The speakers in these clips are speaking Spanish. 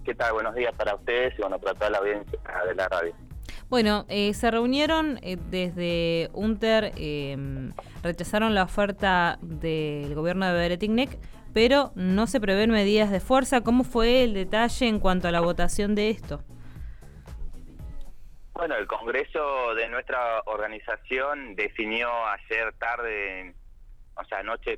¿Qué tal? Buenos días para ustedes y bueno, para toda la audiencia de la radio. Bueno, se reunieron desde UNTER, rechazaron la oferta del gobierno de Beretilnec, pero no se prevén medidas de fuerza. ¿Cómo fue el detalle en cuanto a la votación de esto? Bueno, el Congreso de nuestra organización definió ayer tarde, o sea, anoche,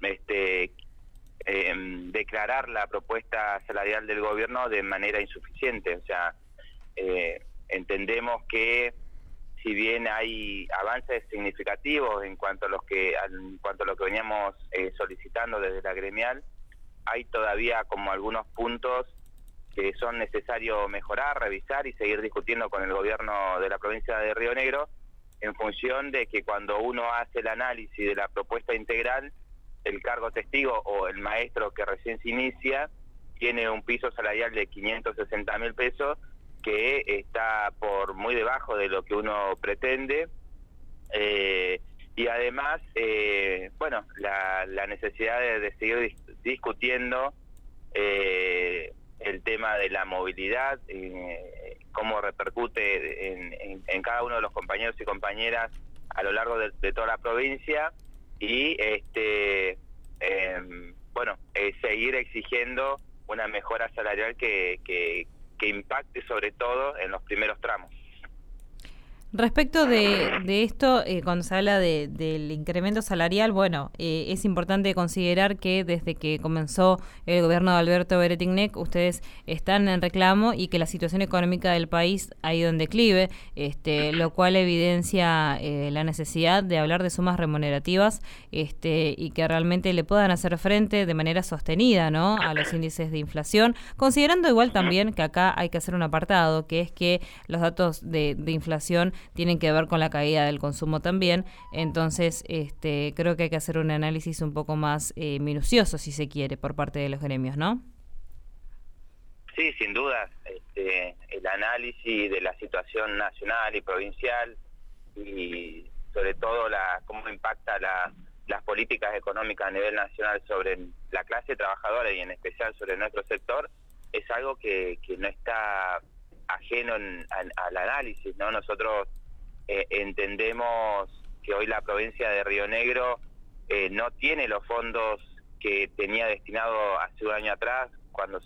declarar la propuesta salarial del gobierno de manera insuficiente. O sea, entendemos que si bien hay avances significativos en cuanto a lo que veníamos solicitando desde la gremial, hay todavía como algunos puntos que son necesarios mejorar, revisar y seguir discutiendo con el gobierno de la provincia de Río Negro, en función de que cuando uno hace el análisis de la propuesta integral, el cargo testigo o el maestro que recién se inicia tiene un piso salarial de 560.000 pesos, que está por muy debajo de lo que uno pretende, y además, bueno, la necesidad de seguir discutiendo el tema de la movilidad, cómo repercute en cada uno de los compañeros y compañeras a lo largo de toda la provincia, y bueno, seguir exigiendo una mejora salarial que impacte sobre todo en los primeros tramos. Respecto de esto, cuando se habla del incremento salarial, bueno, es importante considerar que desde que comenzó el gobierno de Alberto Beretilnec, ustedes están en reclamo y que la situación económica del país ha ido en declive, lo cual evidencia la necesidad de hablar de sumas remunerativas y que realmente le puedan hacer frente de manera sostenida, ¿no?, a los índices de inflación, considerando igual también que acá hay que hacer un apartado, que es que los datos de inflación tienen que ver con la caída del consumo también. Entonces creo que hay que hacer un análisis un poco más minucioso, si se quiere, por parte de los gremios, ¿no? Sí, sin duda, el análisis de la situación nacional y provincial, y sobre todo cómo impacta las políticas económicas a nivel nacional sobre la clase trabajadora y en especial sobre nuestro sector, es algo que no está ajeno al análisis, ¿no? Nosotros entendemos que hoy la provincia de Río Negro no tiene los fondos que tenía destinado hace un año atrás, cuando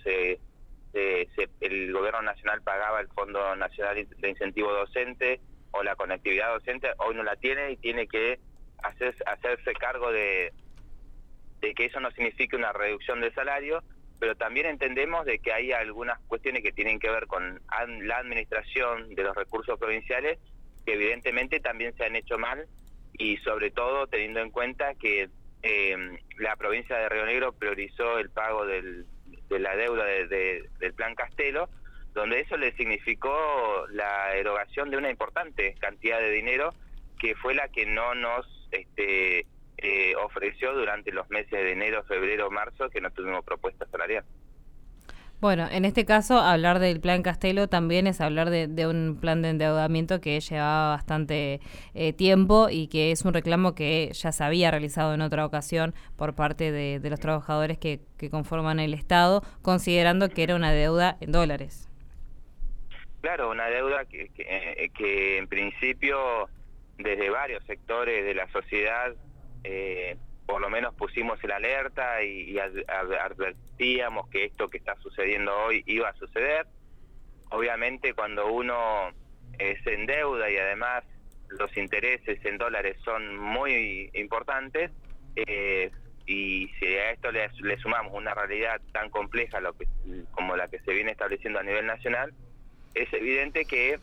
el gobierno nacional pagaba el Fondo Nacional de Incentivo Docente o la conectividad docente. Hoy no la tiene y tiene que hacerse cargo de que eso no signifique una reducción del salario, pero también entendemos de que hay algunas cuestiones que tienen que ver con la administración de los recursos provinciales, que evidentemente también se han hecho mal, y sobre todo teniendo en cuenta que la provincia de Río Negro priorizó el pago de la deuda del Plan Castelo, donde eso le significó la erogación de una importante cantidad de dinero, que fue la que no nos ofreció durante los meses de enero, febrero, marzo, que no tuvimos propuesta salarial. Bueno, en este caso, hablar del Plan Castelo también es hablar de un plan de endeudamiento que llevaba bastante tiempo y que es un reclamo que ya se había realizado en otra ocasión por parte de los trabajadores que conforman el Estado, considerando que era una deuda en dólares. Claro, una deuda que en principio desde varios sectores de la sociedad por lo menos pusimos el alerta y advertíamos que esto que está sucediendo hoy iba a suceder. Obviamente cuando uno se endeuda y además los intereses en dólares son muy importantes, y si a esto le sumamos una realidad tan compleja como la que se viene estableciendo a nivel nacional, es evidente que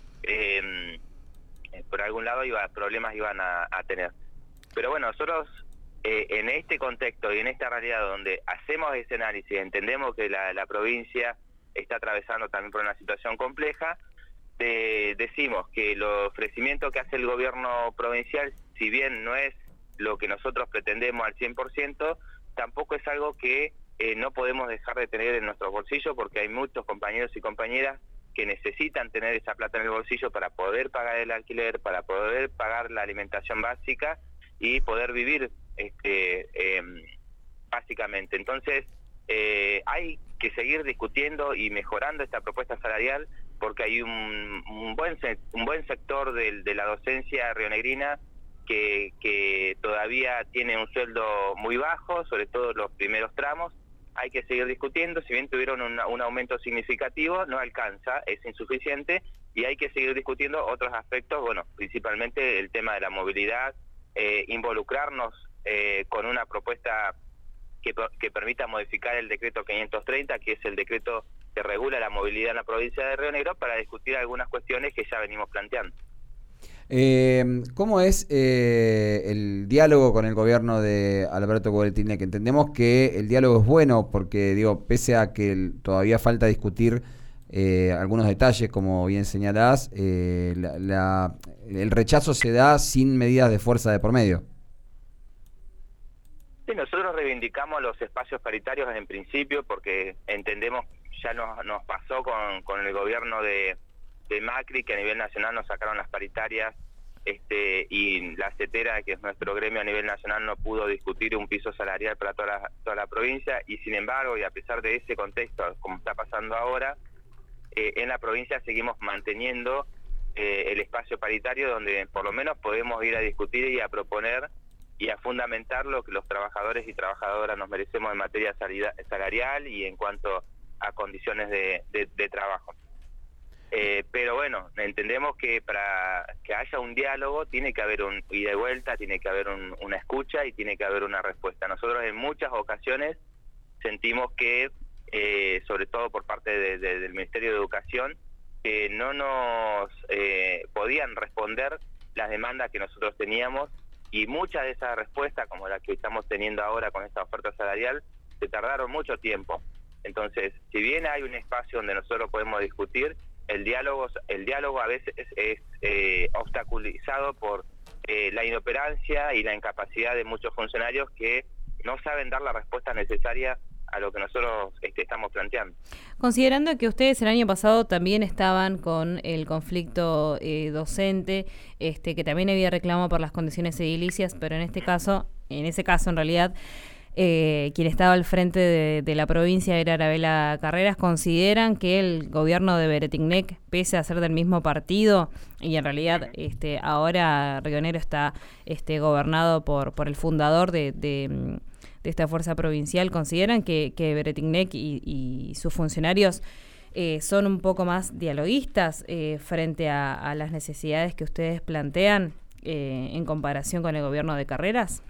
por algún lado problemas iban a tener. Pero bueno, nosotros en este contexto y en esta realidad donde hacemos ese análisis, entendemos que la provincia está atravesando también por una situación compleja, decimos que el ofrecimiento que hace el gobierno provincial, si bien no es lo que nosotros pretendemos al 100%, tampoco es algo que no podemos dejar de tener en nuestros bolsillos, porque hay muchos compañeros y compañeras que necesitan tener esa plata en el bolsillo para poder pagar el alquiler, para poder pagar la alimentación básica y poder vivir básicamente. Entonces, hay que seguir discutiendo y mejorando esta propuesta salarial porque hay un buen sector de la docencia rionegrina que todavía tiene un sueldo muy bajo, sobre todo los primeros tramos. Hay que seguir discutiendo, si bien tuvieron un aumento significativo, no alcanza, es insuficiente, y hay que seguir discutiendo otros aspectos, bueno, principalmente el tema de la movilidad, involucrarnos con una propuesta que permita modificar el decreto 530, que es el decreto que regula la movilidad en la provincia de Río Negro, para discutir algunas cuestiones que ya venimos planteando. ¿Cómo es el diálogo con el gobierno de Alberto Berettic? Entendemos que el diálogo es bueno porque, digo, pese a que todavía falta discutir algunos detalles, como bien señalás, el rechazo se da sin medidas de fuerza de por medio. Sí, nosotros reivindicamos los espacios paritarios en principio porque entendemos, ya nos pasó con el gobierno de Macri, que a nivel nacional nos sacaron las paritarias, y la CETERA, que es nuestro gremio a nivel nacional, no pudo discutir un piso salarial para toda la provincia, y sin embargo, y a pesar de ese contexto, como está pasando ahora, en la provincia seguimos manteniendo el espacio paritario donde por lo menos podemos ir a discutir y a proponer y a fundamentar lo que los trabajadores y trabajadoras nos merecemos en materia salarial y en cuanto a condiciones de trabajo. Pero bueno, entendemos que para que haya un diálogo tiene que haber un ida y vuelta, tiene que haber una escucha y tiene que haber una respuesta. Nosotros en muchas ocasiones sentimos que, sobre todo por parte del Ministerio de Educación, que no nos podían responder las demandas que nosotros teníamos, y muchas de esas respuestas, como las que estamos teniendo ahora con esta oferta salarial, se tardaron mucho tiempo. Entonces, si bien hay un espacio donde nosotros podemos discutir, el diálogo a veces es obstaculizado por la inoperancia y la incapacidad de muchos funcionarios que no saben dar la respuesta necesaria a lo que nosotros estamos planteando. Considerando que ustedes el año pasado también estaban con el conflicto docente, que también había reclamo por las condiciones edilicias, pero en ese caso en realidad, quien estaba al frente de la provincia era Arabela Carreras. ¿Consideran que el gobierno de Berettic, pese a ser del mismo partido, y en realidad ahora Río Negro está gobernado por el fundador de esta fuerza provincial, consideran que Berettic y sus funcionarios son un poco más dialoguistas frente a las necesidades que ustedes plantean en comparación con el gobierno de Carreras?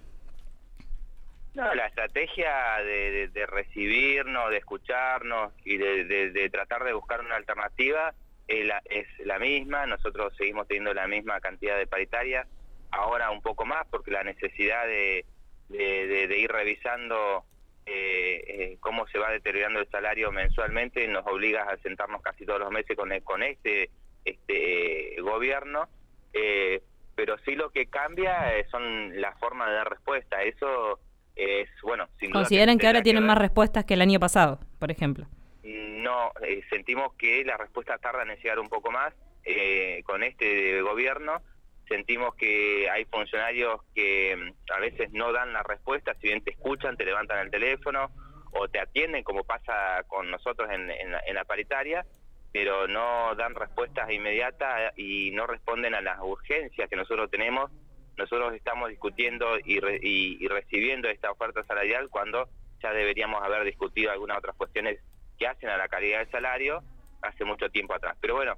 No, la estrategia de recibirnos, de escucharnos y de tratar de buscar una alternativa es la misma. Nosotros seguimos teniendo la misma cantidad de paritarias, ahora un poco más porque la necesidad de ir revisando cómo se va deteriorando el salario mensualmente nos obliga a sentarnos casi todos los meses con este gobierno, pero sí lo que cambia son las formas de dar respuesta. Eso es, bueno, sin duda. ¿Consideran que ahora tienen más respuestas que el año pasado, por ejemplo? No, sentimos que las respuestas tardan en llegar un poco más con este gobierno. Sentimos que hay funcionarios que a veces no dan la respuesta, si bien te escuchan, te levantan el teléfono o te atienden, como pasa con nosotros en la paritaria, pero no dan respuestas inmediatas y no responden a las urgencias que nosotros tenemos. Nosotros estamos discutiendo y recibiendo esta oferta salarial cuando ya deberíamos haber discutido algunas otras cuestiones que hacen a la calidad del salario hace mucho tiempo atrás. Pero bueno,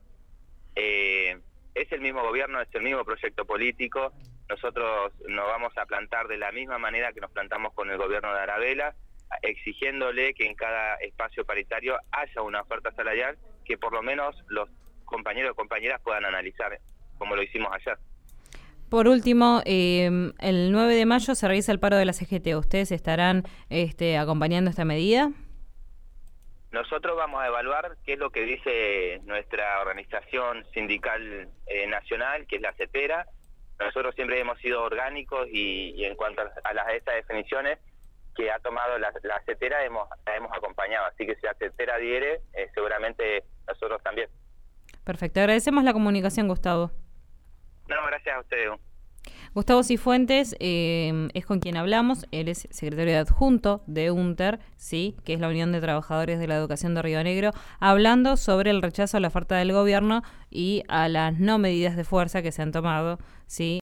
es el mismo gobierno, es el mismo proyecto político. Nosotros nos vamos a plantar de la misma manera que nos plantamos con el gobierno de Arabela, exigiéndole que en cada espacio paritario haya una oferta salarial que por lo menos los compañeros y compañeras puedan analizar, como lo hicimos ayer. Por último, el 9 de mayo se realiza el paro de la CGT. ¿Ustedes estarán acompañando esta medida? Nosotros vamos a evaluar qué es lo que dice nuestra organización sindical nacional, que es la CETERA. Nosotros siempre hemos sido orgánicos y en cuanto a estas definiciones que ha tomado la CETERA la hemos acompañado. Así que si la CETERA diere, seguramente nosotros también. Perfecto. Agradecemos la comunicación, Gustavo. No, gracias a ustedes. Gustavo Cifuentes es con quien hablamos. Él es secretario adjunto de UNTER, ¿sí?, que es la Unión de Trabajadores de la Educación de Río Negro, hablando sobre el rechazo a la oferta del gobierno y a las no medidas de fuerza que se han tomado, ¿sí?,